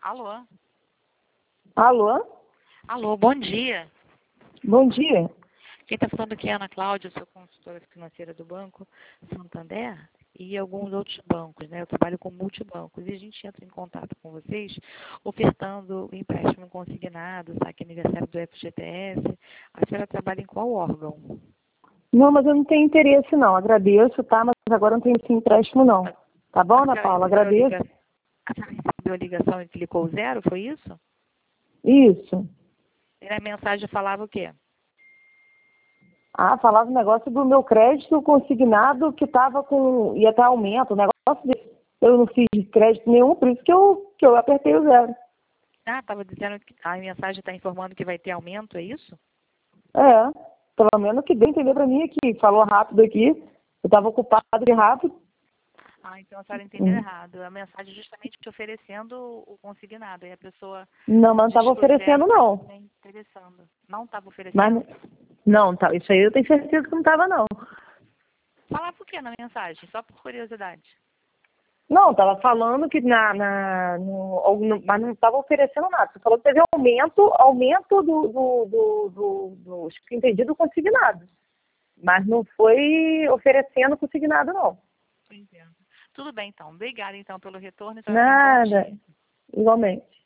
Alô? Alô? Alô, bom dia. Bom dia. Quem está falando aqui é a Ana Cláudia, sou consultora financeira do Banco Santander e alguns outros bancos, né? Eu trabalho com multibancos e a gente entra em contato com vocês ofertando empréstimo consignado, saque aniversário do FGTS. A senhora trabalha em qual órgão? Não, mas eu não tenho interesse não. Agradeço, tá? Mas agora não tenho esse empréstimo não. Tá bom, Ana Paula? Agradeço. A senhora recebeu a ligação e clicou 0, foi isso? Isso. E a mensagem falava o quê? Falava o negócio do meu crédito consignado que estava com... ia ter aumento, o negócio desse. Eu não fiz crédito nenhum, por isso que eu apertei o 0. Estava dizendo que a mensagem está informando que vai ter aumento, é isso? É, pelo menos que deu a entender para mim aqui. Falou rápido aqui, eu estava ocupado de rápido. Então a senhora entendeu errado. A mensagem justamente te oferecendo o consignado. E a pessoa Não, mas não diz estava que o oferecendo 0 não. está interessando. Não estava Mas oferecendo? não, tá, isso aí eu tenho certeza que não estava não. Falava o que na mensagem? Só por curiosidade. Não, estava falando que mas não estava oferecendo nada. Você falou que teve aumento do acho que entendi, do consignado. Mas não foi oferecendo consignado, não. Entendo. Tudo bem, então. Obrigada, então, pelo retorno. Então, Nada, igualmente.